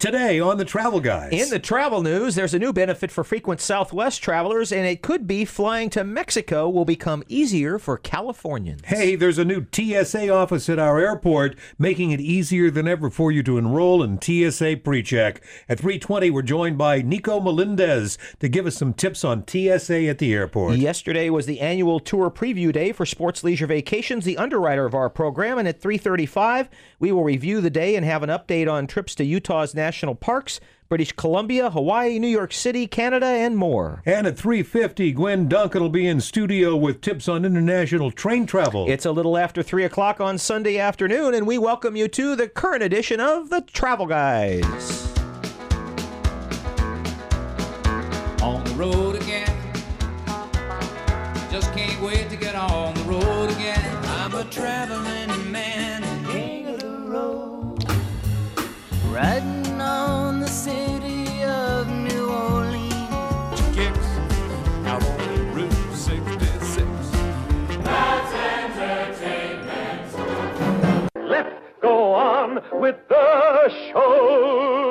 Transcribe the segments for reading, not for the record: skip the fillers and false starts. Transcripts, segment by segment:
Today on the Travel Guys. In the travel news, there's a new benefit for frequent Southwest travelers, and it could be flying to Mexico will become easier for Californians. Hey, there's a new TSA office at our airport, making it easier than ever for you to enroll in TSA PreCheck. At 3:20, we're joined by Nico Melendez to give us some tips on TSA at the airport. Yesterday was the annual tour preview day for Sports Leisure Vacations, the underwriter of our program, and at 3:35, we will review the day and have an update on trips to Utah's national parks, British Columbia, Hawaii, New York City, Canada, and more. And at 3:50, Gwen Duncan will be in studio with tips on international train travel. It's a little after 3 o'clock on Sunday afternoon, and we welcome you to the current edition of the Travel Guys. On the road again. Just can't wait to get on the road again. I'm a traveling man, king of the road. Riding on the city of New Orleans. Kicks out on Route 66. That's entertainment. Let's go on with the show.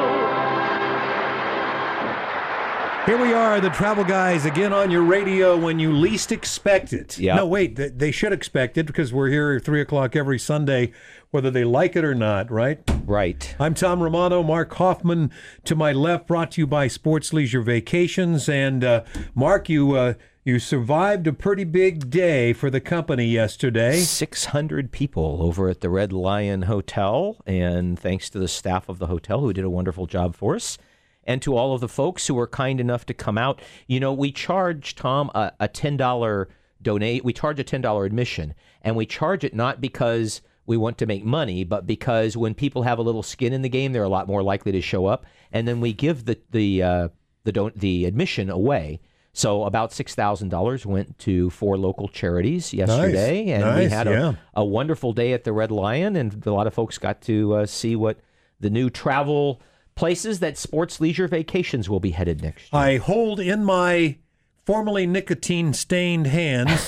Here we are, the Travel Guys, again on your radio when you least expect it. Yeah. No, wait, they should expect it because we're here at 3 o'clock every Sunday, whether they like it or not, right? Right. I'm Tom Romano. Mark Hoffman to my left, brought to you by Sports Leisure Vacations. And Mark, you survived a pretty big day for the company yesterday. 600 people over at the Red Lion Hotel, and thanks to the staff of the hotel who did a wonderful job for us, and to all of the folks who were kind enough to come out. You know, we charge, Tom, a $10 donate. We charge a $10 admission, and we charge it not because we want to make money, but because when people have a little skin in the game, they're a lot more likely to show up. And then we give the admission away. So about $6,000 went to 4 local charities yesterday, and we had a wonderful day at the Red Lion, and a lot of folks got to see what the new travel places that Sports Leisure Vacations will be headed next year. I hold in my formerly nicotine-stained hands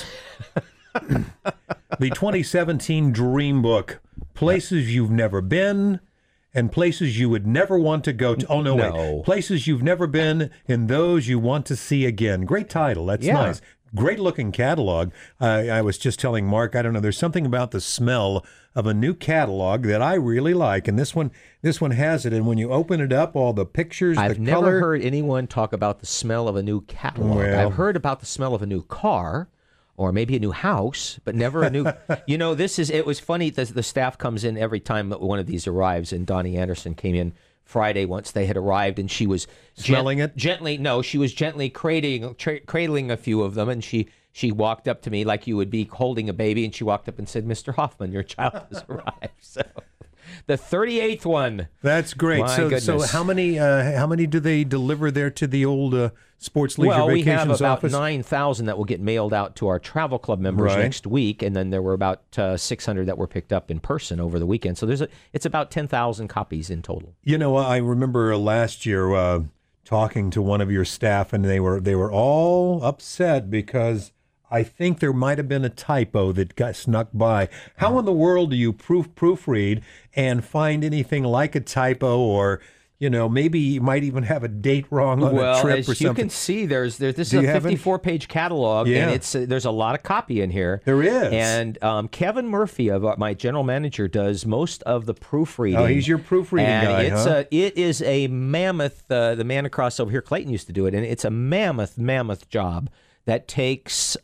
the 2017 Dream Book, Places You've Never Been and Places You Would Never Want to Go to. Oh, no, wait. Places You've Never Been and Those You Want to See Again. Great title. That's nice. Great looking catalog. I was just telling Mark, I don't know, there's something about the smell of a new catalog that I really like, and this one has it. And when you open it up, all the pictures, I've the never color. heard anyone talk about the smell of a new catalog. Well, I've heard about the smell of a new car, or maybe a new house, but never a new. You know, it was funny. The staff comes in every time that one of these arrives, and Donnie Anderson came in Friday once they had arrived, and she was smelling it gently. No, she was gently cradling a few of them, and she walked up to me like you would be holding a baby, and she walked up and said, "Mr. Hoffman, your child has arrived." So, the 38th one. That's great. My So goodness. how many do they deliver there to the old Sports Leisure Well, we Vacations have about office? 9,000 that will get mailed out to our travel club members next week, and then there were about 600 that were picked up in person over the weekend. So it's about 10,000 copies in total. You know, I remember last year talking to one of your staff, and they were all upset because I think there might have been a typo that got snuck by. How in the world do you proofread and find anything like a typo, or you know, maybe you might even have a date wrong on a trip or something? Well, as you can see, this is a 54-page catalog, and there's a lot of copy in here. There is. And Kevin Murphy, my general manager, does most of the proofreading. Oh, he's your proofreading guy, huh? It is a mammoth, the man across over here, Clayton, used to do it, and it's a mammoth job that takes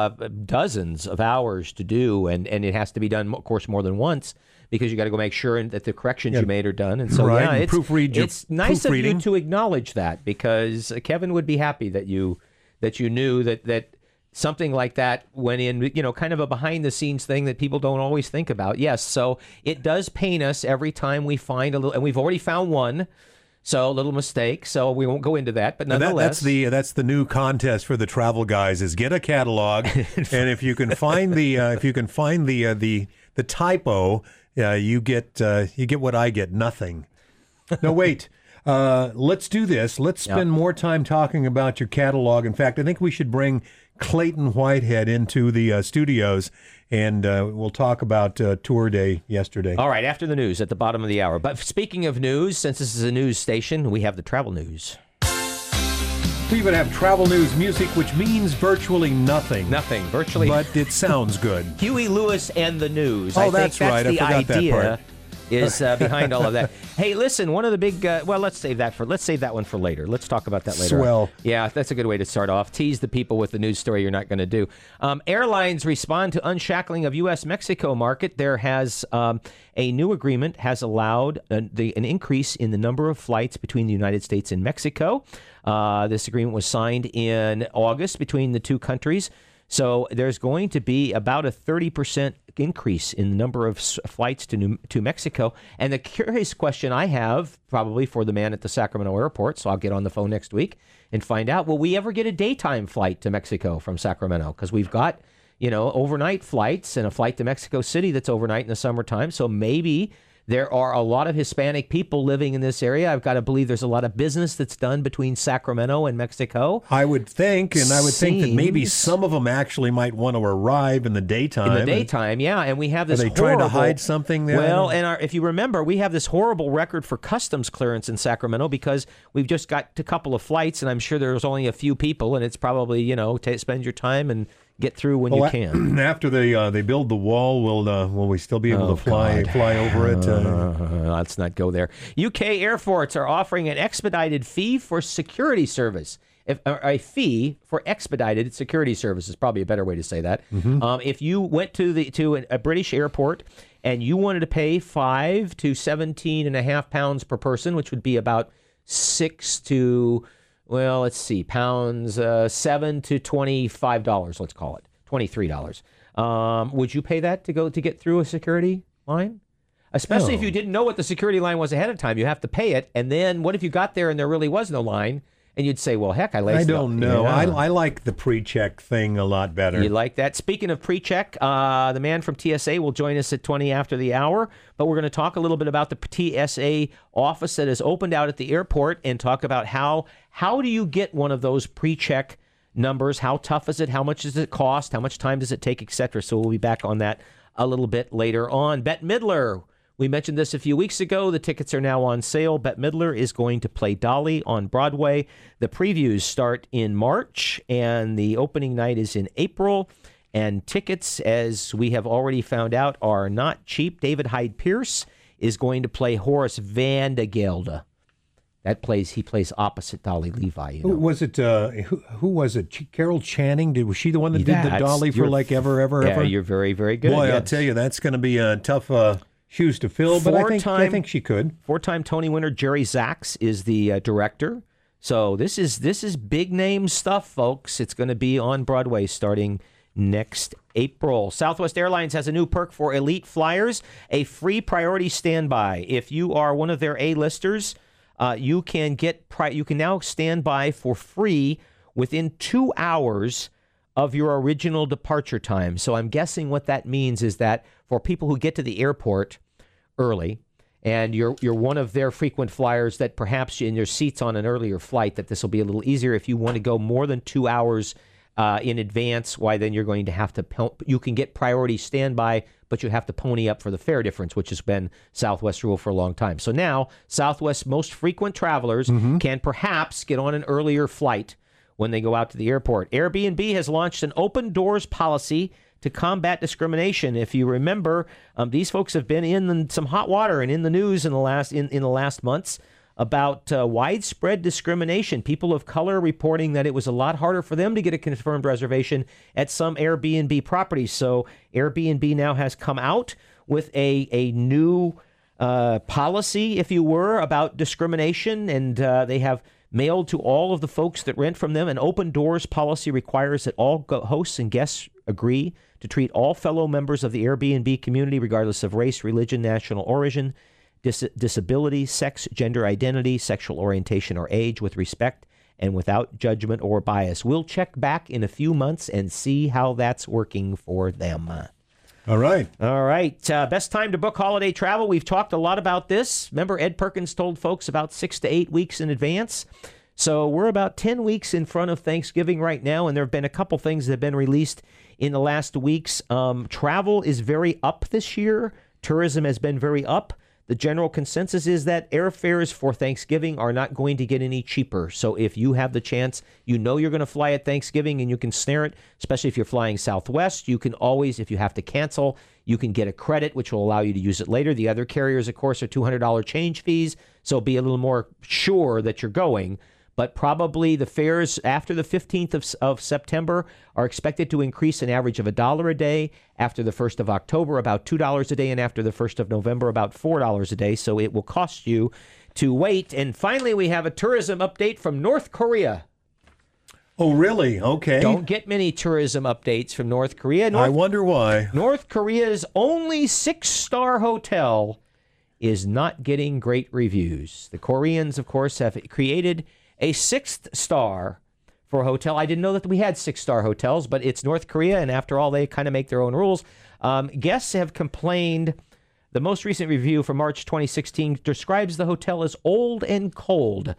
dozens of hours to do, and it has to be done, of course, more than once, because you got to go make sure that the corrections you made are done. And so, and proofread your it's nice of you proofreading. to acknowledge that, because Kevin would be happy that you knew that something like that went in, you know, kind of a behind-the-scenes thing that people don't always think about. Yes, so it does pain us every time we find a little, and we've already found one. So a little mistake. So we won't go into that, but nonetheless, that's the new contest for the Travel Guys: is get a catalog, and if you can find the typo, you get what I get, nothing. No, wait. Let's do this. Let's spend more time talking about your catalog. In fact, I think we should bring Clayton Whitehead into the studios, and we'll talk about tour day yesterday. All right, after the news at the bottom of the hour. But speaking of news, since this is a news station, we have the travel news. We even have travel news music, which means virtually nothing. Nothing, virtually. But it sounds good. Huey Lewis and the news. Oh, that's right. I forgot that part. Is behind all of that. Hey, listen, one of the big let's save that one for later. Let's talk about that later. Swell. Yeah, that's a good way to start off. Tease the people with the news story you're not going to do. Airlines respond to unshackling of U.S.-Mexico market. There has a new agreement has allowed an increase in the number of flights between the United States and Mexico. This agreement was signed in August between the two countries. So there's going to be about a 30% increase in the number of flights to Mexico. And the curious question I have, probably for the man at the Sacramento airport, so I'll get on the phone next week and find out, will we ever get a daytime flight to Mexico from Sacramento? Because we've got, overnight flights and a flight to Mexico City that's overnight in the summertime. So maybe there are a lot of Hispanic people living in this area. I've got to believe there's a lot of business that's done between Sacramento and Mexico. I would think, and I would think that maybe some of them actually might want to arrive in the daytime. In the daytime, yeah. And we have this Are they trying to hide something there? Well, and if you remember, we have this horrible record for customs clearance in Sacramento because we've just got a couple of flights, and I'm sure there's only a few people, and it's probably, spend your time and get through when you can. After they build the wall, will we still be able to fly over it? Let's not go there. UK airports are offering an expedited fee for security service. A fee for expedited security service is probably a better way to say that. Mm-hmm. If you went to a British airport and you wanted to pay £5 to £17.5 per person, which would be about £6 to pounds, $7 to $25, let's call it, $23. Would you pay that to get through a security line? Especially if you didn't know what the security line was ahead of time. You have to pay it. And then what if you got there and there really was no line? And you'd say, well, heck, I don't know. Yeah. I like the pre-check thing a lot better. You like that? Speaking of pre-check, the man from TSA will join us at 20 after the hour. But we're going to talk a little bit about the TSA office that has opened out at the airport and talk about how do you get one of those pre-check numbers? How tough is it? How much does it cost? How much time does it take, etc.? So we'll be back on that a little bit later on. Bette Midler. We mentioned this a few weeks ago. The tickets are now on sale. Bette Midler is going to play Dolly on Broadway. The previews start in March, and the opening night is in April. And tickets, as we have already found out, are not cheap. David Hyde Pierce is going to play Horace Vandegelde. He plays opposite Dolly Levi. Who was it? Who was it? Carol Channing? Was she the one that did the Dolly for ever? Yeah, you're very, very good. Boy, yes. I'll tell you, that's going to be a tough shoes to fill, but I think she could. Four-time Tony winner Jerry Zaks is the director. So this is big name stuff, folks. It's going to be on Broadway starting next April. Southwest Airlines has a new perk for elite flyers, a free priority standby. If you are one of their A-listers, you can now stand by for free within 2 hours of your original departure time. So I'm guessing what that means is that for people who get to the airport early and you're one of their frequent flyers, that perhaps in your seats on an earlier flight, that this will be a little easier. If you want to go more than 2 hours in advance, why then you're going to have to, you can get priority standby, but you have to pony up for the fare difference, which has been Southwest rule for a long time. So now Southwest's most frequent travelers can perhaps get on an earlier flight when they go out to the airport. Airbnb has launched an open doors policy to combat discrimination. If you remember, these folks have been in some hot water and in the news in the last months about widespread discrimination. People of color reporting that it was a lot harder for them to get a confirmed reservation at some Airbnb properties. So Airbnb now has come out with a new policy, if you were, about discrimination, and they have mailed to all of the folks that rent from them. An open doors policy requires that all hosts and guests agree to treat all fellow members of the Airbnb community, regardless of race, religion, national origin, disability, sex, gender identity, sexual orientation, or age, with respect and without judgment or bias. We'll check back in a few months and see how that's working for them. All right. Best time to book holiday travel. We've talked a lot about this. Remember, Ed Perkins told folks about 6 to 8 weeks in advance So we're about 10 weeks in front of Thanksgiving right now, and there have been a couple things that have been released in the last weeks. Travel is very up this year. Tourism has been very up. The general consensus is that airfares for Thanksgiving are not going to get any cheaper. So if you have the chance, you know you're going to fly at Thanksgiving and you can snare it, especially if you're flying Southwest. You can always, if you have to cancel, you can get a credit, which will allow you to use it later. The other carriers, of course, are $200 change fees. So be a little more sure that you're going. But probably the fares after the 15th of September are expected to increase an average of $1 a day. After the 1st of October, about $2 a day. And after the 1st of November, about $4 a day. So it will cost you to wait. And finally, we have a tourism update from North Korea. Oh, really? Okay. Don't get many tourism updates from North Korea. I wonder why. North Korea's only 6-star hotel is not getting great reviews. The Koreans, of course, have created a 6th star for a hotel. I didn't know that we had 6-star hotels, but it's North Korea, and after all, they kind of make their own rules. Guests have complained. The most recent review from March 2016 describes the hotel as old and cold.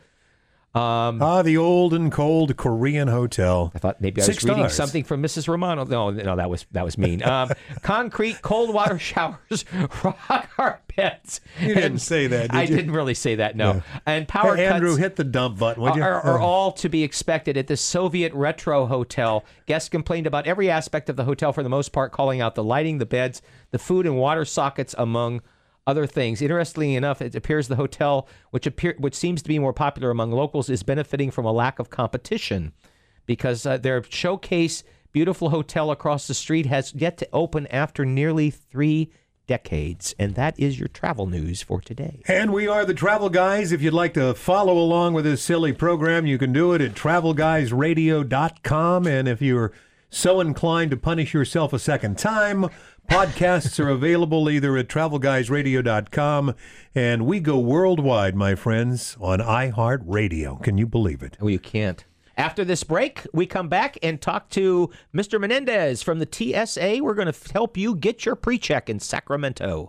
The old and cold Korean hotel. I thought maybe I was reading something from Mrs. Romano. No, that was mean. Concrete, cold water showers, rock hard beds. You didn't say that, did you? I didn't really say that, no. Yeah. And power cuts. Andrew, hit the dump button, would you? Are all to be expected at this Soviet retro hotel. Guests complained about every aspect of the hotel for the most part, calling out the lighting, the beds, the food and water sockets, among other things. Interestingly enough, it appears the hotel, which seems to be more popular among locals, is benefiting from a lack of competition because their showcase beautiful hotel across the street has yet to open after nearly 3 decades. And that is your travel news for today. And we are the Travel Guys. If you'd like to follow along with this silly program, you can do it at travelguysradio.com. And if you're so inclined to punish yourself a second time, podcasts are available either at travelguysradio.com, and we go worldwide, my friends, on iHeartRadio. Can you believe it? Oh, you can't. After this break, we come back and talk to Mr. Menendez from the TSA. We're going to help you get your pre-check in Sacramento.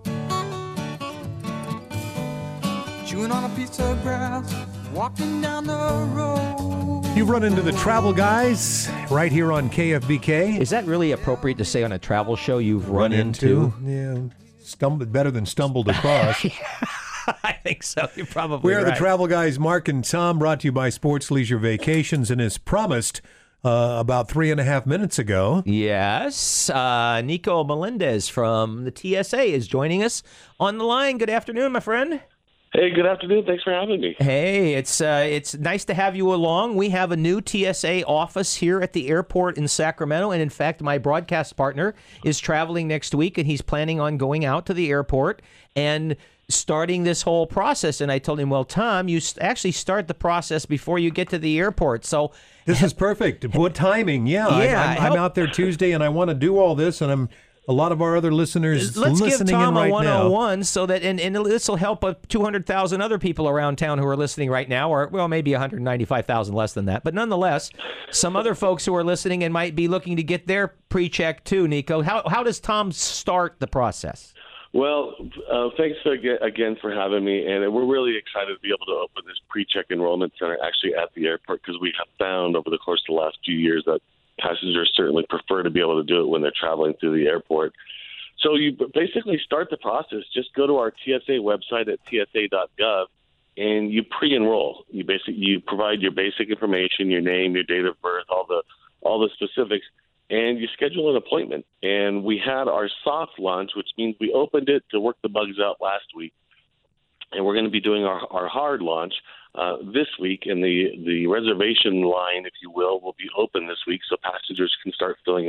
Chewing on a piece of grass, walking down the road. You've run into the Travel Guys right here on KFBK. Is that really appropriate to say on a travel show you've run into? Yeah, better than stumbled across. I think so. You're probably We're right. the Travel Guys, Mark and Tom, brought to you by Sports Leisure Vacations, and as promised about 3.5 minutes ago. Yes. Nico Melendez from the TSA is joining us on the line. Good afternoon, my friend. Hey, good afternoon. Thanks for having me. Hey, it's nice to have you along. We have a new TSA office here at the airport in Sacramento, and in fact, my broadcast partner is traveling next week, and he's planning on going out to the airport and starting this whole process. And I told him, well, Tom, you actually start the process before you get to the airport. So this is perfect. What timing? Yeah, I'm out there Tuesday, and I want to do all this, and a lot of our other listeners Let's listening give Tom in right a 101 now. so that, and this will help 200,000 other people around town who are listening right now, or, well, maybe 195,000 less than that. But nonetheless, some other folks who are listening and might be looking to get their pre-check too, Nico. How does Tom start the process? Well, thanks again for having me, and we're really excited to be able to open this pre-check enrollment center actually at the airport, because we have found over the course of the last few years that passengers certainly prefer to be able to do it when they're traveling through the airport. So you basically start the process. Just go to our TSA website at tsa.gov, and you pre-enroll. You provide your basic information, your name, your date of birth, all the specifics, and you schedule an appointment. And we had our soft launch, which means we opened it to work the bugs out last week, and we're going to be doing our hard launch this week, and the reservation line, if you will be open this week, so passengers can start filling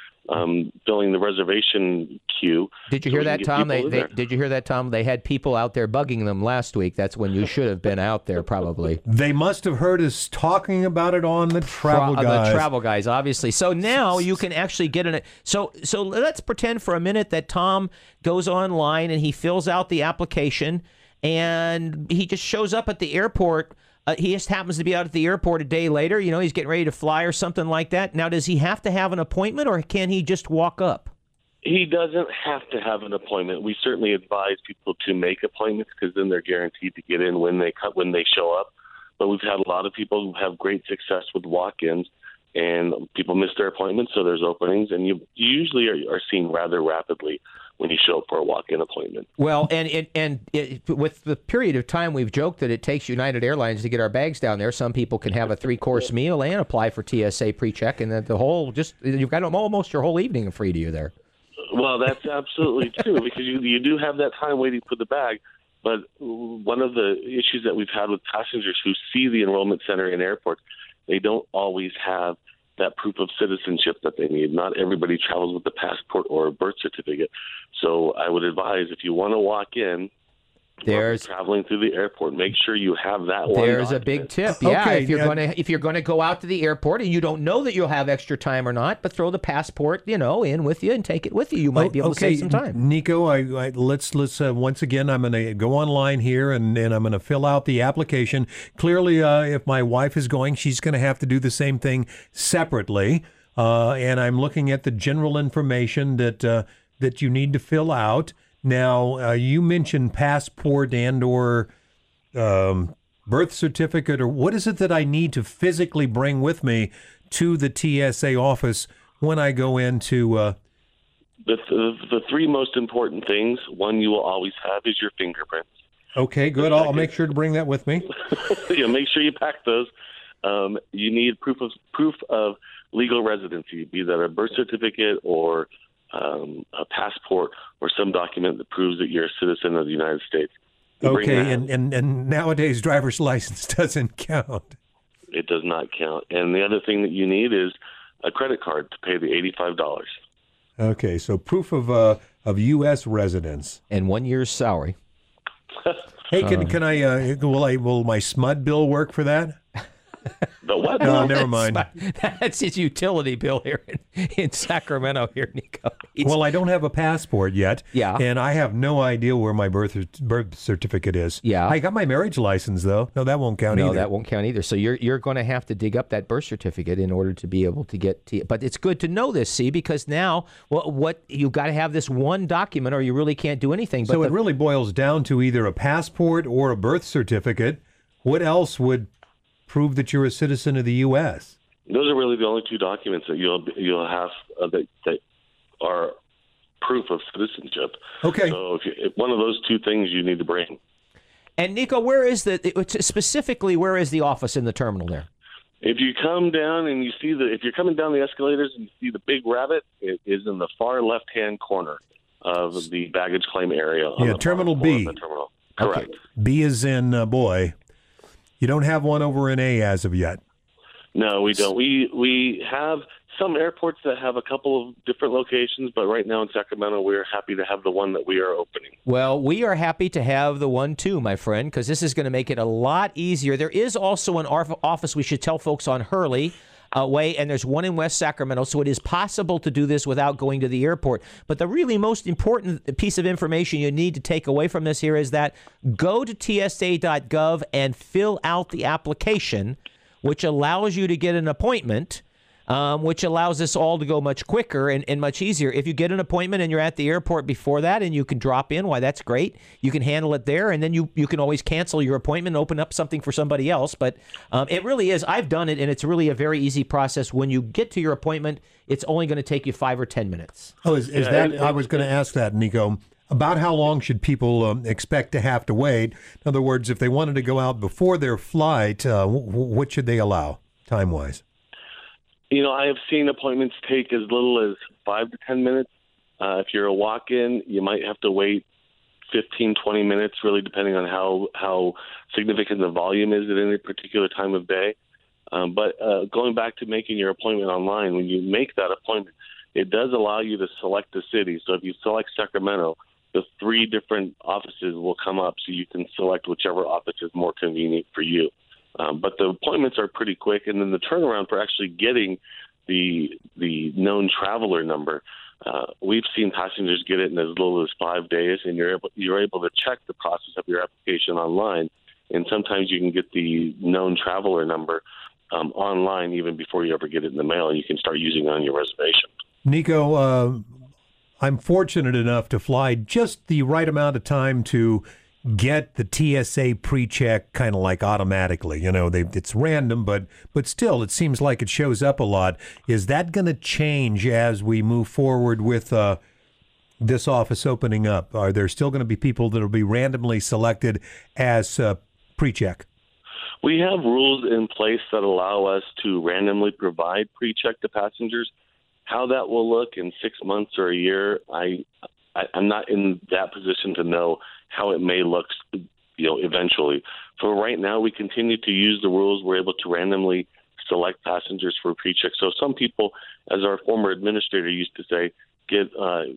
the reservation queue. Did you hear that, Tom? Did you hear that, Tom? They had people out there bugging them last week. That's when you should have been out there, probably. They must have heard us talking about it on the Travel Guys. The Travel Guys, obviously. So now you can actually get in it. So let's pretend for a minute that Tom goes online and he fills out the application, and he just shows up at the airport. He just happens to be out at the airport a day later. You know, he's getting ready to fly or something like that. Now, does he have to have an appointment, or can he just walk up? He doesn't have to have an appointment. We certainly advise people to make appointments, because then they're guaranteed to get in when they show up. but we've had a lot of people who have great success with walk-ins, and people miss their appointments, so there's openings, and you usually are seen rather rapidly when you show up for a walk-in appointment. Well, and with the period of time we've joked that it takes United Airlines to get our bags down there, some people can have a 3-course meal and apply for TSA pre-check, and then you've got almost your whole evening free to you there. Well, that's absolutely true, because you do have that time waiting for the bag. But one of the issues that we've had with passengers who see the enrollment center in airports, they don't always have that proof of citizenship that they need. Not everybody travels with a passport or a birth certificate. So I would advise, if you want to walk in, traveling through the airport, make sure you have that one. There's a big tip. Yeah, okay, if you're going to go out to the airport and you don't know that you'll have extra time or not, but throw the passport, in with you and take it with you. You might be able to save some time. Nico, let's once again, I'm going to go online here and I'm going to fill out the application. Clearly, if my wife is going, she's going to have to do the same thing separately. And I'm looking at the general information that you need to fill out. Now, you mentioned passport and or birth certificate, or what is it that I need to physically bring with me to the TSA office when I go into... The 3 most important things, one you will always have is your fingerprints. Okay, good. I'll make sure to bring that with me. Make sure you pack those. You need proof of legal residency, be that a birth certificate or a passport or some document that proves that you're a citizen of the United States. Okay, and nowadays driver's license doesn't count. It does not count. And the other thing that you need is a credit card to pay the $85. Okay, so proof of U.S. residence. And 1 year's salary. Hey, can I will my SMUD bill work for that? The what? No, never mind. That's his utility bill here in Sacramento here, Nico. Well, I don't have a passport yet. Yeah. And I have no idea where my birth certificate is. Yeah. I got my marriage license, though. No, that won't count either. No, that won't count either. So you're going to have to dig up that birth certificate in order to be able to get to it. But it's good to know this, see, because now what you've got to have this one document or you really can't do anything. So it really boils down to either a passport or a birth certificate. What else would prove that you're a citizen of the U.S.? Those are really the only 2 documents that you'll have that are proof of citizenship. Okay. So if one of those 2 things you need to bring. And Nico, specifically where is the office in the terminal there? If you come down and you see if you're coming down the escalators and you see the big rabbit, it is in the far left-hand corner of the baggage claim area. Terminal B. Terminal. Okay. Correct. B is in boy. You don't have one over in A as of yet. No, we don't. We have some airports that have a couple of different locations, but right now in Sacramento, we're happy to have the one that we are opening. Well, we are happy to have the one too, my friend, because this is going to make it a lot easier. There is also an office, we should tell folks, on Hurley Way, and there's one in West Sacramento, so it is possible to do this without going to the airport. But the really most important piece of information you need to take away from this here is that go to TSA.gov and fill out the application, which allows you to get an appointment, which allows this all to go much quicker and much easier. If you get an appointment and you're at the airport before that and you can drop in, why, that's great. You can handle it there, and then you can always cancel your appointment and open up something for somebody else. But it really is. I've done it, and it's really a very easy process. When you get to your appointment, it's only going to take you 5 or 10 minutes. Oh, is that? I was going to ask that, Nico. About how long should people expect to have to wait? In other words, if they wanted to go out before their flight, what should they allow time-wise? I have seen appointments take as little as 5 to 10 minutes. If you're a walk-in, you might have to wait 15, 20 minutes, really depending on how significant the volume is at any particular time of day. But going back to making your appointment online, when you make that appointment, it does allow you to select the city. So if you select Sacramento, the 3 different offices will come up, so you can select whichever office is more convenient for you. But the appointments are pretty quick, and then the turnaround for actually getting the known traveler number, we've seen passengers get it in as little as 5 days, and you're able to check the process of your application online, and sometimes you can get the known traveler number online even before you ever get it in the mail, and you can start using it on your reservation. Nico, I'm fortunate enough to fly just the right amount of time to get the TSA pre-check kind of like automatically. You know, it's random, but still, it seems like it shows up a lot. Is that going to change as we move forward with this office opening up? Are there still going to be people that will be randomly selected as pre-check? We have rules in place that allow us to randomly provide pre-check to passengers. How that will look in 6 months or a year, I'm not in that position to know how it may look, eventually. For right now, we continue to use the rules. We're able to randomly select passengers for pre-check. So some people, as our former administrator used to say, get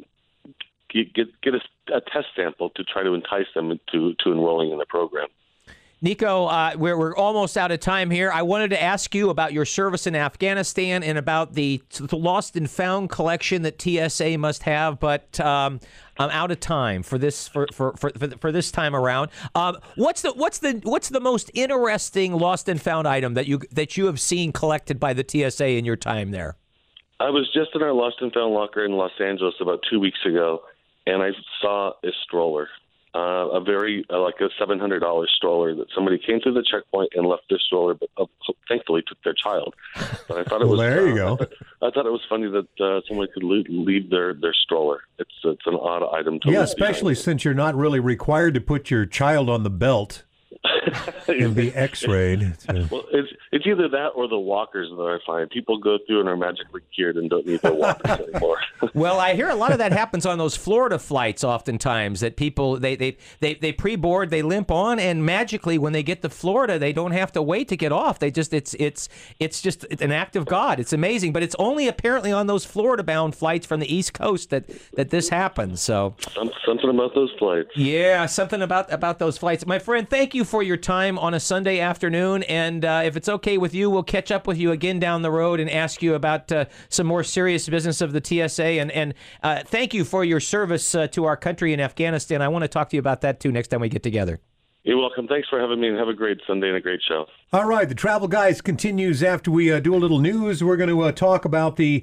a test sample to try to entice them to enrolling in the program. Nico, we're almost out of time here. I wanted to ask you about your service in Afghanistan and about the lost and found collection that TSA must have, but I'm out of time for this for this time around. What's the most interesting lost and found item that you have seen collected by the TSA in your time there? I was just in our lost and found locker in Los Angeles about 2 weeks ago, and I saw a stroller. A very like a $700 stroller that somebody came through the checkpoint and left their stroller, but thankfully took their child. But I thought it was there you go. I thought it was funny that someone could leave their stroller. It's an odd item to leave especially behind. Since you're not really required to put your child on the belt and be X-rayed. Well, it's either that or the walkers that I find. People go through and are magically cured and don't need their walkers anymore. Well, I hear a lot of that happens on those Florida flights oftentimes, that people, they pre-board, they limp on, and magically when they get to Florida, they don't have to wait to get off. They just, it's just an act of God. It's amazing, but it's only apparently on those Florida-bound flights from the East Coast that this happens. So something about those flights. Yeah, something about those flights. My friend, thank you for your time on a Sunday afternoon, and if it's okay with you, we'll catch up with you again down the road and ask you about some more serious business of the TSA, and thank you for your service to our country in Afghanistan. I want to talk to you about that too next time we get together. You're welcome. Thanks for having me, and have a great Sunday and a great show. All right, the Travel Guys continues after we do a little news. We're going to talk about the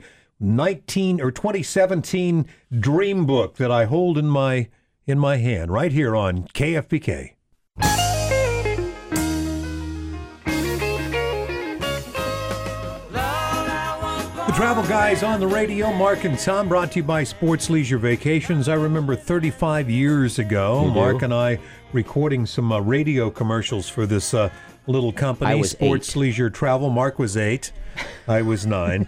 2017 Dream Book that I hold in my hand right here on KFBK. Travel Guys on the radio, Mark and Tom, brought to you by Sports Leisure Vacations. I remember 35 years ago, Mark and I recording some radio commercials for this little company, Sports 8. Leisure Travel. Mark was 8. I was 9.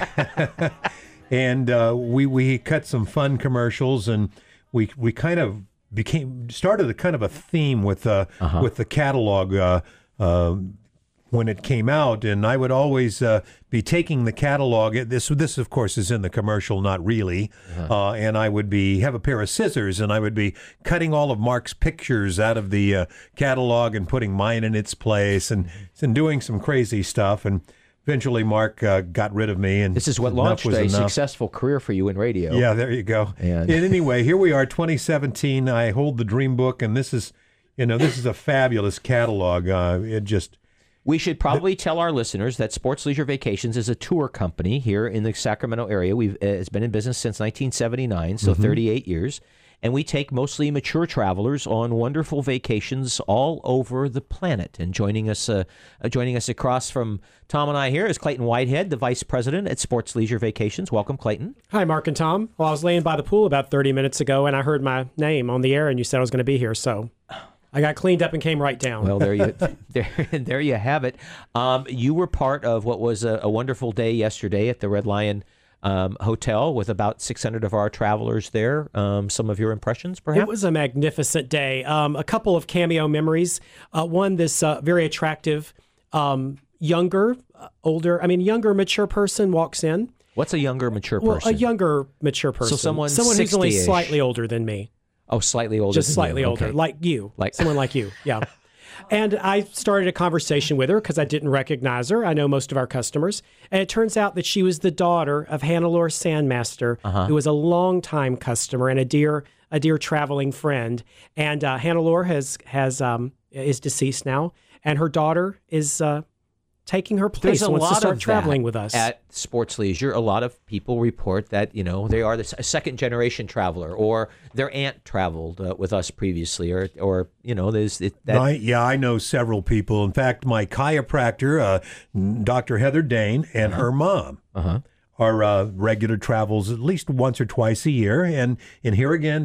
And we cut some fun commercials, and we kind of started a kind of a theme with the catalog when it came out, and I would always be taking the catalog. This of course is in the commercial, not really. And I would have a pair of scissors, and I would be cutting all of Mark's pictures out of the catalog and putting mine in its place, and doing some crazy stuff. And eventually, Mark got rid of me. And this is what launched a successful career for you in radio. Yeah, there you go. And anyway, here we are, 2017. I hold the Dream Book, and this is a fabulous catalog. We should probably tell our listeners that Sports Leisure Vacations is a tour company here in the Sacramento area. It's been in business since 1979, so 38 years. And we take mostly mature travelers on wonderful vacations all over the planet. And joining us across from Tom and I here is Clayton Whitehead, the Vice President at Sports Leisure Vacations. Welcome, Clayton. Hi, Mark and Tom. Well, I was laying by the pool about 30 minutes ago, and I heard my name on the air, and you said I was going to be here, so I got cleaned up and came right down. Well, there you have it. You were part of what was a wonderful day yesterday at the Red Lion Hotel with about 600 of our travelers there. Some of your impressions, perhaps? It was a magnificent day. A couple of cameo memories. One, this very attractive, younger, mature person walks in. What's a younger, mature person? Well, a younger, mature person. So someone who's only slightly older than me. Oh, slightly older. Just slightly older, okay. like you. Someone like you, yeah. And I started a conversation with her because I didn't recognize her. I know most of our customers. And it turns out that she was the daughter of Hannelore Sandmaster, who was a longtime customer and a dear traveling friend. And Hannelore is deceased now, and her daughter is taking her place, wants to start traveling with us. At Sports Leisure, a lot of people report that, they are a second-generation traveler, or their aunt traveled with us previously, or there's that. I know several people. In fact, my chiropractor, Dr. Heather Dane, and her mom are regular travels at least once or twice a year. And here again,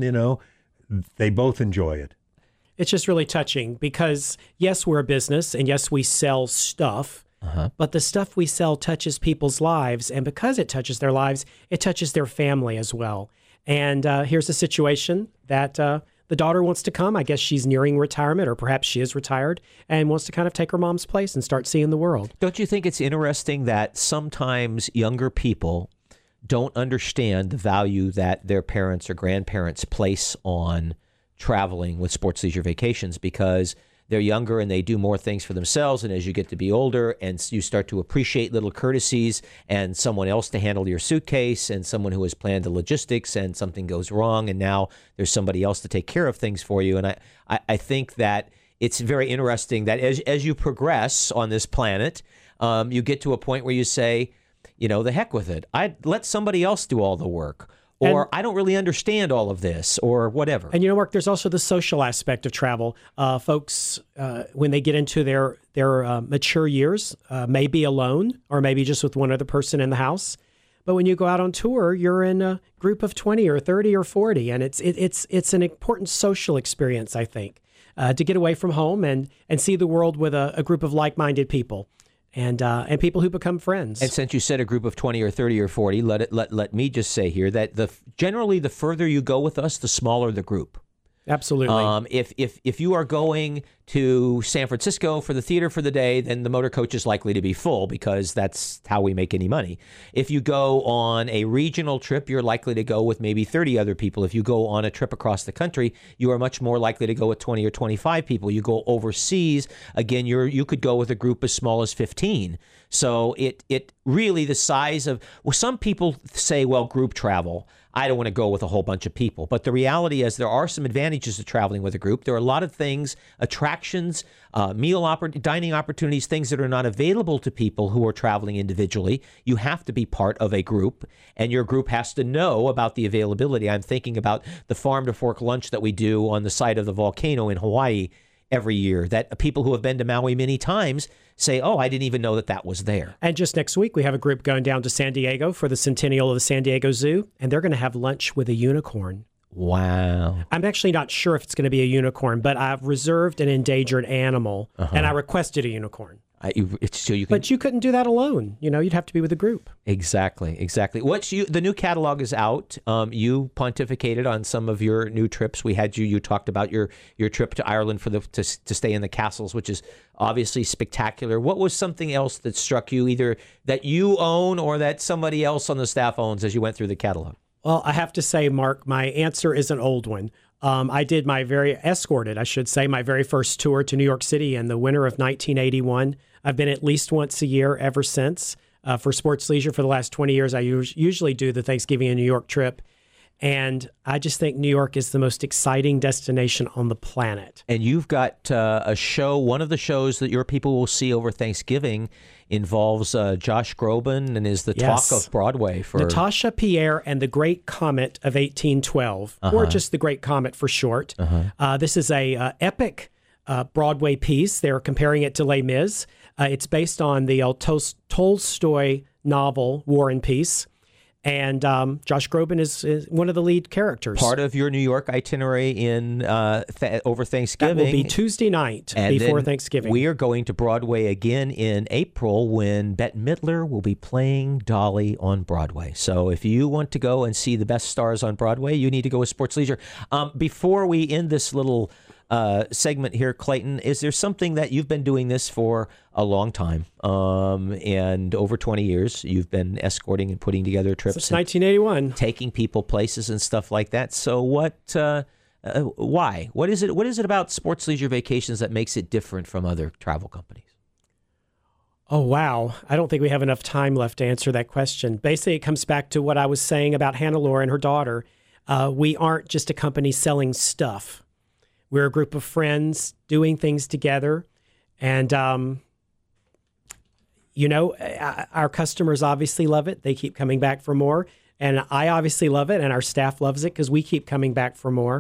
they both enjoy it. It's just really touching because, yes, we're a business, and yes, we sell stuff, but the stuff we sell touches people's lives, and because it touches their lives, it touches their family as well. And here's a situation that the daughter wants to come. I guess she's nearing retirement, or perhaps she is retired, and wants to kind of take her mom's place and start seeing the world. Don't you think it's interesting that sometimes younger people don't understand the value that their parents or grandparents place on traveling with Sports Leisure Vacations, because they're younger and they do more things for themselves, and as you get to be older and you start to appreciate little courtesies and someone else to handle your suitcase and someone who has planned the logistics, and something goes wrong and now there's somebody else to take care of things for you. And I think that it's very interesting that as you progress on this planet, you get to a point where you say, the heck with it. I'd let somebody else do all the work. Or I don't really understand all of this, or whatever. And Mark, there's also the social aspect of travel. Folks, when they get into their mature years, may be alone, or maybe just with one other person in the house. But when you go out on tour, you're in a group of 20 or 30 or 40, and it's an important social experience, I think, to get away from home and see the world with a group of like-minded people. And people who become friends. And since you said a group of 20 or 30 or 40, let me just say here that generally the further you go with us, the smaller the group. Absolutely. If you are going to San Francisco for the theater for the day, then the motor coach is likely to be full, because that's how we make any money. If you go on a regional trip, you're likely to go with maybe 30 other people. If you go on a trip across the country, you are much more likely to go with 20 or 25 people. You go overseas, again, you could go with a group as small as 15. So it really, the size of, some people say, well, group travel, I don't want to go with a whole bunch of people. But the reality is there are some advantages to traveling with a group. There are a lot of things, attractions, dining opportunities, things that are not available to people who are traveling individually. You have to be part of a group, and your group has to know about the availability. I'm thinking about the farm to fork lunch that we do on the site of the volcano in Hawaii every year, that people who have been to Maui many times say, oh, I didn't even know that was there. And just next week, we have a group going down to San Diego for the centennial of the San Diego Zoo, and they're going to have lunch with a unicorn. Wow. I'm actually not sure if it's going to be a unicorn, but I've reserved an endangered animal, and I requested a unicorn. But you couldn't do that alone. You'd have to be with a group. Exactly. The new catalog is out. You pontificated on some of your new trips. We had you talked about your trip to Ireland to stay in the castles, which is obviously spectacular. What was something else that struck you, either that you own or that somebody else on the staff owns, as you went through the catalog? Well, I have to say, Mark, my answer is an old one. I did my very first tour to New York City in the winter of 1981. I've been at least once a year ever since. For Sports Leisure for the last 20 years, I usually do the Thanksgiving in New York trip. And I just think New York is the most exciting destination on the planet. And you've got a show, one of the shows that your people will see over Thanksgiving involves Josh Groban and is the talk of Broadway for Natasha Pierre and the Great Comet of 1812, or just the Great Comet for short. This is a epic Broadway piece. They're comparing it to Les Mis. It's based on the Tolstoy novel War and Peace. And Josh Groban is one of the lead characters. Part of your New York itinerary in over Thanksgiving. That will be Tuesday night before Thanksgiving. We are going to Broadway again in April when Bette Midler will be playing Dolly on Broadway. So if you want to go and see the best stars on Broadway, you need to go with Sports Leisure. Before we end this little segment here, Clayton, is there something that you've been doing this for a long time, and over 20 years you've been escorting and putting together trips since 1981, taking people places and stuff like that. So why? What is it about Sports Leisure Vacations that makes it different from other travel companies? Oh, wow. I don't think we have enough time left to answer that question. Basically, it comes back to what I was saying about Hannelore and her daughter. We aren't just a company selling stuff. We're a group of friends doing things together. And our customers obviously love it. They keep coming back for more. And I obviously love it, and our staff loves it because we keep coming back for more.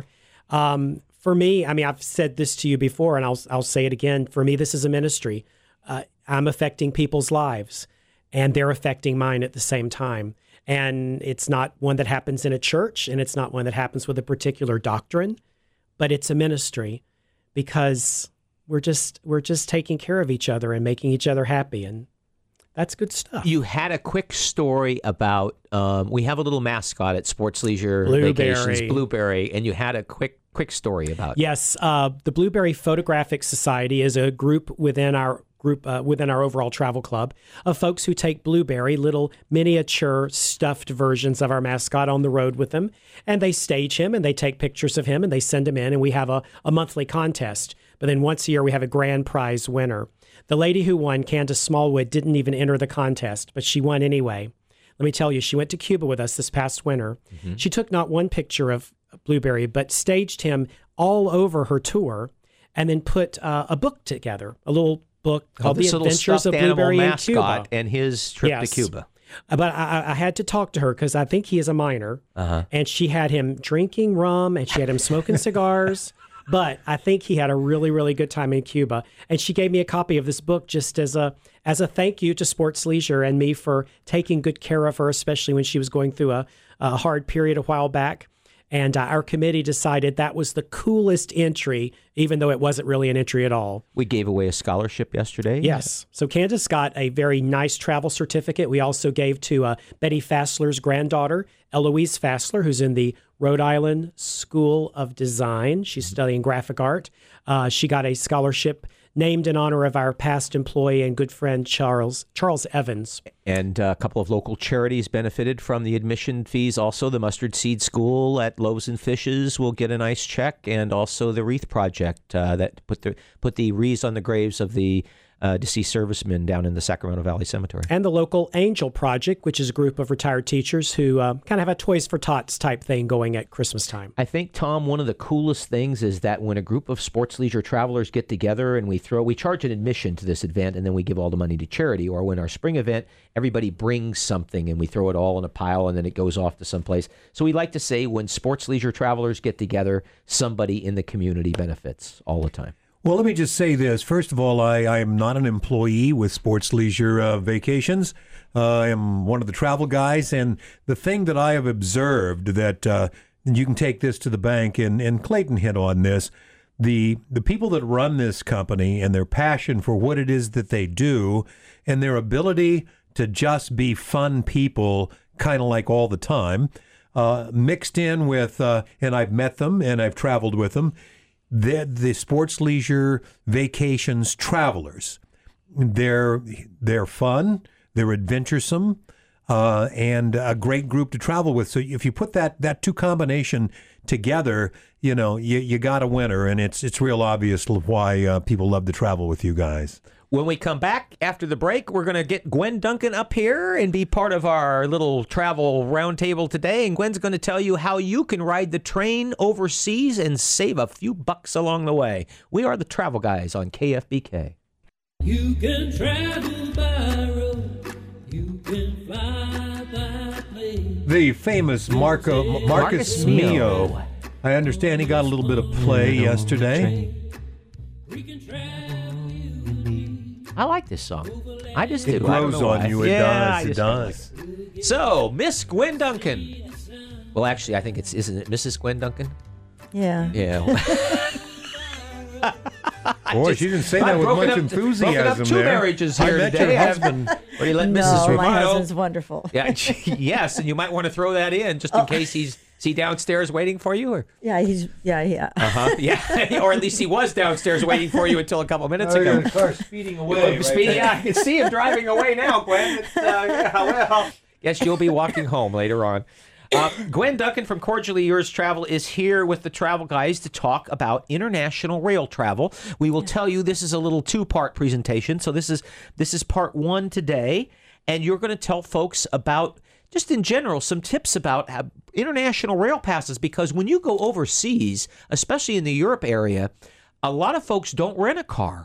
For me, I mean, I've said this to you before, and I'll say it again. For me, this is a ministry. I'm affecting people's lives, and they're affecting mine at the same time. And it's not one that happens in a church, and it's not one that happens with a particular doctrine, but it's a ministry because we're just taking care of each other and making each other happy, and that's good stuff. You had a quick story about, we have a little mascot at Sports Leisure Blueberry. Vacations, Blueberry, and you had a quick story about. Yes, the Blueberry Photographic Society is a group within our overall travel club of folks who take Blueberry, little miniature stuffed versions of our mascot, on the road with them, and they stage him and they take pictures of him and they send him in, and we have a monthly contest. But then once a year we have a grand prize winner. The lady who won, Candace Smallwood, didn't even enter the contest, but she won anyway. Let me tell you, she went to Cuba with us this past winter. Mm-hmm. She took not one picture of Blueberry, but staged him all over her tour, and then put a book together, a little book called The Adventures of Blueberry in Cuba. And his trip to Cuba. But I had to talk to her because I think he is a minor, and she had him drinking rum, and she had him smoking cigars. But I think he had a really, really good time in Cuba. And she gave me a copy of this book just as a thank you to Sports Leisure and me for taking good care of her, especially when she was going through a hard period a while back. And our committee decided that was the coolest entry, even though it wasn't really an entry at all. We gave away a scholarship yesterday. Yes. So Candace got a very nice travel certificate. We also gave to Betty Fassler's granddaughter, Eloise Fassler, who's in the Rhode Island School of Design. She's studying graphic art. She got a scholarship named in honor of our past employee and good friend, Charles Evans. And a couple of local charities benefited from the admission fees. Also, the Mustard Seed School at Loaves and Fishes will get a nice check, and also the Wreath Project that put the wreaths on the graves of the deceased servicemen down in the Sacramento Valley Cemetery. And the local Angel Project, which is a group of retired teachers who kind of have a Toys for Tots type thing going at Christmas time. I think, Tom, one of the coolest things is that when a group of sports leisure travelers get together and we charge an admission to this event, and then we give all the money to charity. Or when our spring event, everybody brings something and we throw it all in a pile and then it goes off to someplace. So we like to say when sports leisure travelers get together, somebody in the community benefits all the time. Well, let me just say this. First of all, I am not an employee with Sports Leisure Vacations. I am one of the travel guys, and the thing that I have observed that you can take this to the bank, and Clayton hit on this, the people that run this company and their passion for what it is that they do and their ability to just be fun people kind of like all the time, mixed in with, and I've met them and I've traveled with them, the Sports Leisure Vacations travelers. They're fun, they're adventuresome, and a great group to travel with. So if you put that two combination together, you got a winner, and it's real obvious why people love to travel with you guys. When we come back after the break, we're going to get Gwen Duncan up here and be part of our little travel roundtable today. And Gwen's going to tell you how you can ride the train overseas and save a few bucks along the way. We are the Travel Guys on KFBK. You can travel by road. You can fly by plane. The famous Marcus Mio. I understand he got a little bit of play yesterday. We can travel. I like this song. I just do. It grows on you. It does. So, Miss Gwen Duncan. Well, actually, I think isn't it Mrs. Gwen Duncan? Yeah. Yeah. Boy, she didn't say that with much enthusiasm broken up two there. marriages here I met today. your husband. Or you let No, Mrs. my Romano. husband's wonderful. Yeah, yes, and you might want to throw that in just in case is he downstairs waiting for you? Or? Yeah, Yeah, or at least he was downstairs waiting for you until a couple minutes ago. The car speeding away. Yeah, I can see him driving away now, Gwen. Well, guess you'll be walking home later on. Gwen Duncan from Cordially Yours Travel is here with the Travel Guys to talk about international rail travel. We will tell you this is a little two-part presentation. So this is part one today, and you're going to tell folks about, just in general, some tips about international rail passes, because when you go overseas, especially in the Europe area, a lot of folks don't rent a car.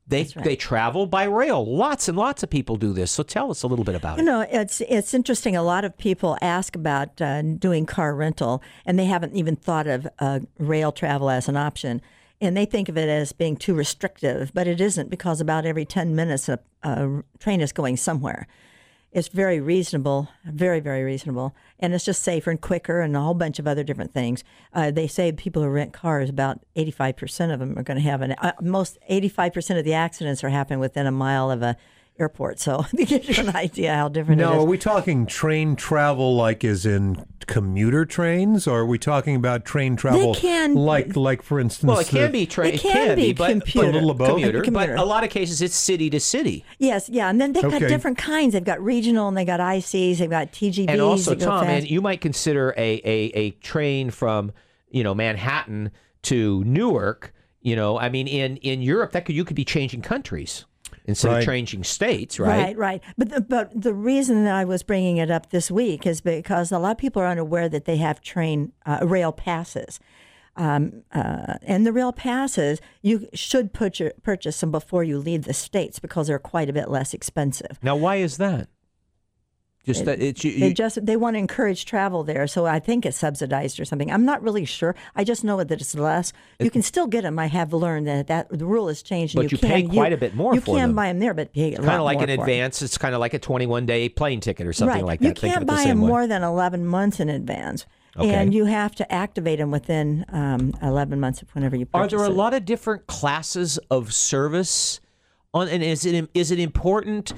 They travel by rail. Lots and lots of people do this. So tell us a little bit about it. It's interesting. A lot of people ask about doing car rental, and they haven't even thought of rail travel as an option. And they think of it as being too restrictive, but it isn't, because about every 10 minutes a train is going somewhere. It's very reasonable, very, very reasonable. And it's just safer and quicker and a whole bunch of other different things. They say people who rent cars, about 85% of them are going to have 85% of the accidents are happening within a mile of a airport. So it gives you an idea how different it is. Now, are we talking train travel like as in commuter trains, or are we talking about train travel like for instance? Well, it can be train. It can be commuter. A little of both. Commuter, but a lot of cases it's city to city. Yes, yeah, and then they've got different kinds. They've got regional, and they got ICs, they've got TGVs. And also, Tom, and you might consider a train from Manhattan to Newark. I mean, in Europe, you could be changing countries instead of changing states, right? Right. But the reason that I was bringing it up this week is because a lot of people are unaware that they have rail passes. And the rail passes, you should purchase them before you leave the states, because they're quite a bit less expensive. Now, why is that? They want to encourage travel there, so I think it's subsidized or something. I'm not really sure. I just know that it's less. You can still get them. I have learned that the rule has changed. But you pay quite a bit more for them. You can buy them there, but pay a lot more. Kind of like an advance. It's kind of like a 21-day plane ticket or something like that. You can't buy them more than 11 months in advance. Okay. And you have to activate them within 11 months of whenever you purchase it. Are there a lot of different classes of service? And is it important?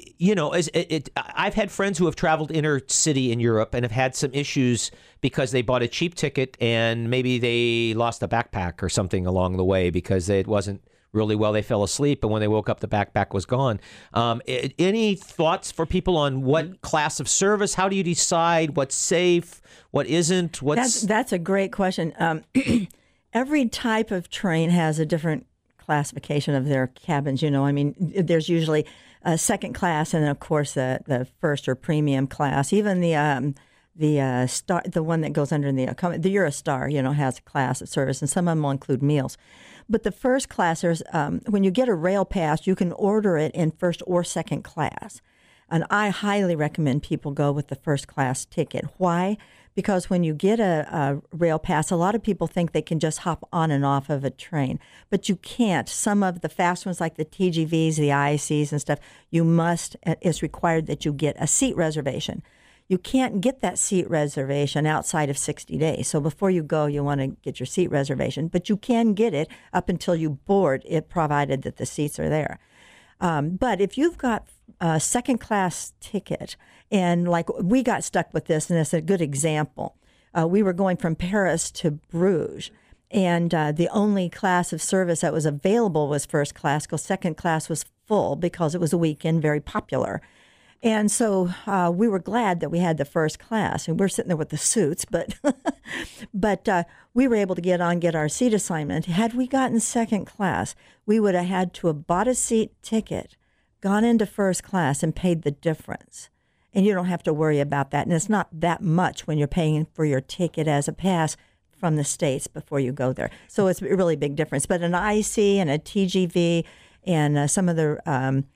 I've had friends who have traveled inner city in Europe and have had some issues because they bought a cheap ticket and maybe they lost a backpack or something along the way because it wasn't really well. They fell asleep, and when they woke up, the backpack was gone. Any thoughts for people on what class of service? How do you decide what's safe, what isn't? That's a great question. Every type of train has a different classification of their cabins. I mean, there's usually a second class, and then of course the first or premium class. Even the star, the one that goes under the Eurostar, has a class of service, and some of them will include meals. But the first classers, when you get a rail pass, you can order it in first or second class. And I highly recommend people go with the first class ticket. Why? Because when you get a rail pass, a lot of people think they can just hop on and off of a train, but you can't. Some of the fast ones, like the TGVs, the ICs and stuff, it's required that you get a seat reservation. You can't get that seat reservation outside of 60 days. So before you go, you want to get your seat reservation, but you can get it up until you board it, provided that the seats are there. But if you've got a second class ticket, and like we got stuck with this, and it's a good example. We were going from Paris to Bruges, and the only class of service that was available was first class, because second class was full because it was a weekend, very popular. And so we were glad that we had the first class, and we're sitting there with the suits, but we were able to get our seat assignment. Had we gotten second class, we would have had to have bought a seat ticket, gone into first class, and paid the difference. And you don't have to worry about that. And it's not that much when you're paying for your ticket as a pass from the States before you go there. So it's a really big difference. But an IC and a TGV and some of the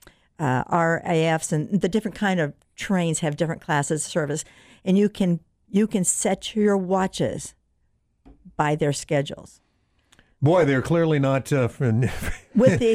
RAFs and the different kind of trains have different classes of service. And you can set your watches by their schedules. Boy, they're clearly not with the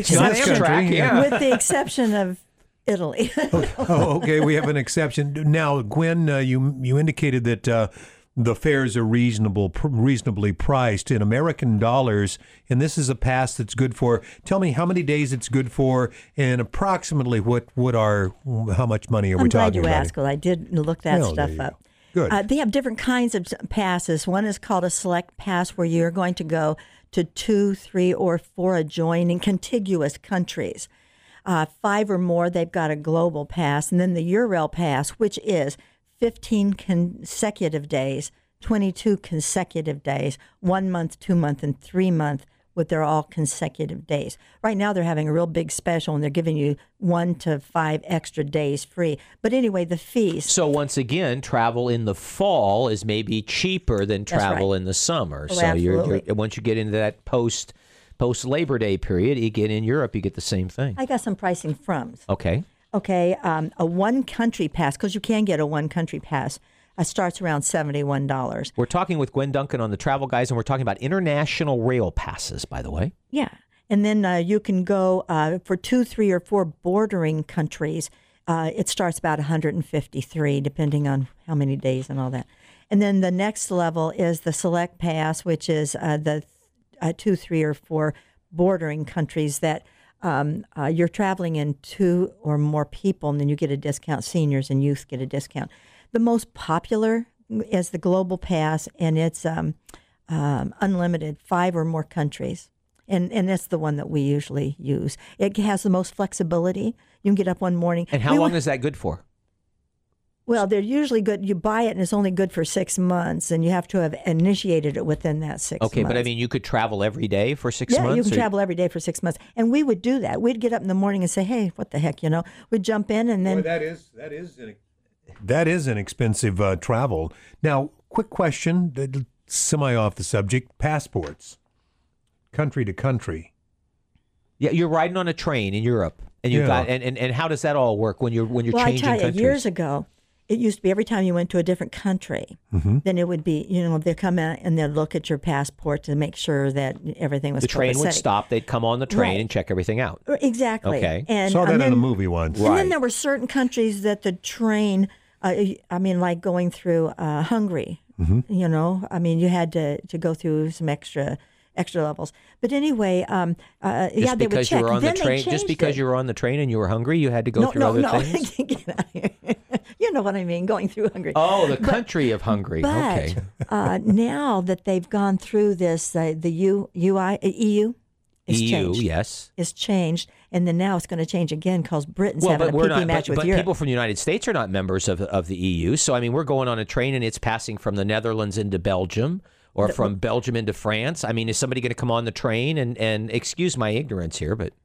exception of Italy. Okay, we have an exception. Now, Gwen, you indicated that the fares are reasonably priced in American dollars, and this is a pass that's good for. Tell me how many days it's good for, and approximately how much money are we talking about? I'm glad you asked, because I did look that stuff up. Good. They have different kinds of passes. One is called a select pass, where you're going to go to 2, 3, or 4 adjoining contiguous countries. 5 or more, they've got a global pass. And then the Eurail pass, which is 15 consecutive days, 22 consecutive days, 1 month, 2 month, and 3 month, but they're all consecutive days. Right now they're having a real big special, and they're giving you 1 to 5 extra days free. But anyway, the fees. So once again, travel in the fall is maybe cheaper than travel in the summer. Oh, so absolutely. you're once you get into that post post-Labor Day period. Again, in Europe, you get the same thing. I got some pricing from. Okay. Okay, a one-country pass, because you can get a one-country pass, starts around $71. We're talking with Gwen Duncan on the Travel Guys, and we're talking about international rail passes, by the way. Yeah, and then you can go for 2, 3, or 4 bordering countries. It starts about $153, depending on how many days and all that. And then the next level is the Select Pass, which is the 2, 3, or 4 bordering countries that you're traveling in 2 or more people, and then you get a discount. Seniors and youth get a discount. The most popular is the Global Pass, and it's unlimited, 5 or more countries. And that's the one that we usually use. It has the most flexibility. You can get up one morning. And how long is that good for? Well, they're usually good. You buy it, and it's only good for 6 months, and you have to have initiated it within that 6 months. Okay, but I mean, you could travel every day for 6 months? Yeah, you can travel every day for 6 months. And we would do that. We'd get up in the morning and say, hey, what the heck, We'd jump in, and then... Boy, that is an expensive travel. Now, quick question, semi off the subject, passports, country to country. Yeah, you're riding on a train in Europe, and you got and how does that all work when you're changing countries? Well, I tell you, countries? years ago, it used to be every time you went to a different country, then it would be, they'd come in and they'd look at your passport to make sure that everything was The train would copacetic. stop, they'd come on the train and check everything out. Exactly. Okay. And, Saw that in then, a movie once. And then there were certain countries that the train, like going through Hungary, you had to go through some extra levels. But anyway, they would check. Just because you were on the train and you were hungry, you had to go through other things? Get out of here. You know what I mean, going through Hungary. Oh, the country of Hungary. But, okay. Now that they've gone through this, the EU is changed. Yes. Is changed, and then now it's going to change again because Britain's having a PP match with Europe. People from the United States are not members of the EU. So, I mean, we're going on a train and it's passing from the Netherlands into Belgium. Or from Belgium into France. I mean, is somebody going to come on the train and excuse my ignorance here, but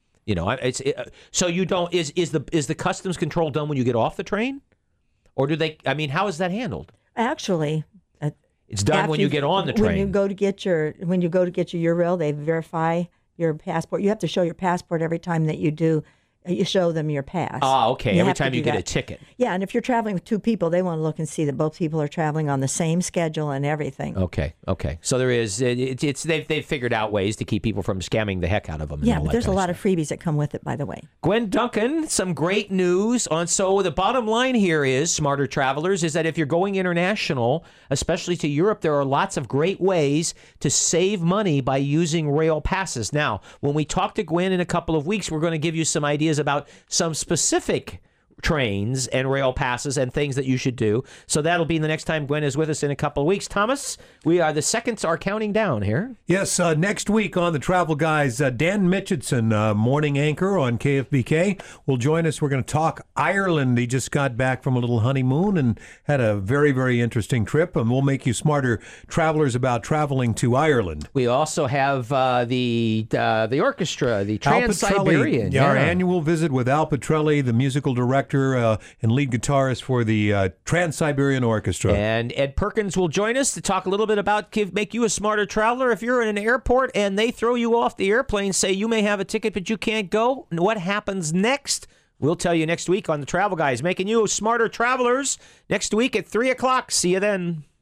so you don't is the customs control done when you get off the train, or do they? I mean, how is that handled? Actually, it's done when you get on the train. When you go to get your Eurail, they verify your passport. You have to show your passport every time that you do. You show them your pass. Ah, okay. Every time you get a ticket. Yeah, and if you're traveling with 2 people, they want to look and see that both people are traveling on the same schedule and everything. Okay. So there is. They've figured out ways to keep people from scamming the heck out of them. Yeah, but there's a lot of freebies that come with it, by the way. Gwen Duncan, some great news on. So the bottom line here is, smarter travelers, is that if you're going international, especially to Europe, there are lots of great ways to save money by using rail passes. Now, when we talk to Gwen in a couple of weeks, we're going to give you some ideas about some specific trains and rail passes and things that you should do. So that'll be the next time Gwen is with us in a couple of weeks. Thomas, the seconds are counting down here. Yes, next week on the Travel Guys, Dan Mitchison, morning anchor on KFBK, will join us. We're going to talk Ireland. He just got back from a little honeymoon and had a very, very interesting trip, and we'll make you smarter travelers about traveling to Ireland. We also have the orchestra, the Trans-Siberian. Yeah, our annual visit with Al Petrelli, the musical director and lead guitarist for the Trans-Siberian Orchestra. And Ed Perkins will join us to talk a little bit about make you a smarter traveler. If you're in an airport and they throw you off the airplane, say you may have a ticket but you can't go, what happens next? We'll tell you next week on the Travel Guys, making you smarter travelers next week at 3 o'clock. See you then.